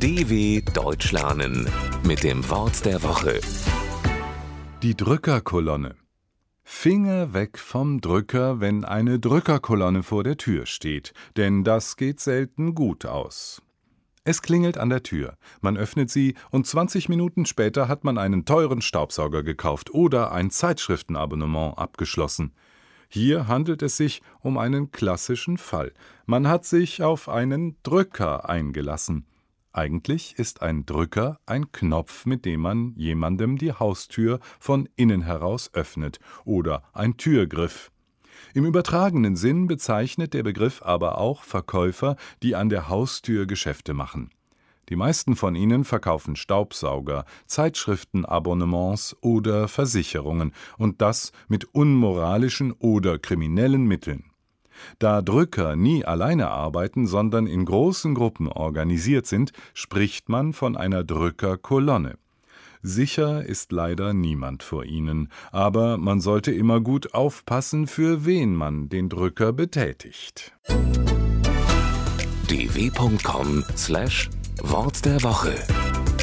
DW Deutsch lernen mit dem Wort der Woche. Die Drückerkolonne. Finger weg vom Drücker, wenn eine Drückerkolonne vor der Tür steht, denn das geht selten gut aus. Es klingelt an der Tür, man öffnet sie und 20 Minuten später hat man einen teuren Staubsauger gekauft oder ein Zeitschriftenabonnement abgeschlossen. Hier handelt es sich um einen klassischen Fall. Man hat sich auf einen Drücker eingelassen. Eigentlich ist ein Drücker ein Knopf, mit dem man jemandem die Haustür von innen heraus öffnet, oder ein Türgriff. Im übertragenen Sinn bezeichnet der Begriff aber auch Verkäufer, die an der Haustür Geschäfte machen. Die meisten von ihnen verkaufen Staubsauger, Zeitschriftenabonnements oder Versicherungen, und das mit unmoralischen oder kriminellen Mitteln. Da Drücker nie alleine arbeiten, sondern in großen Gruppen organisiert sind, spricht man von einer Drückerkolonne. Sicher ist leider niemand vor ihnen, aber man sollte immer gut aufpassen, für wen man den Drücker betätigt. dw.com/Wort der Woche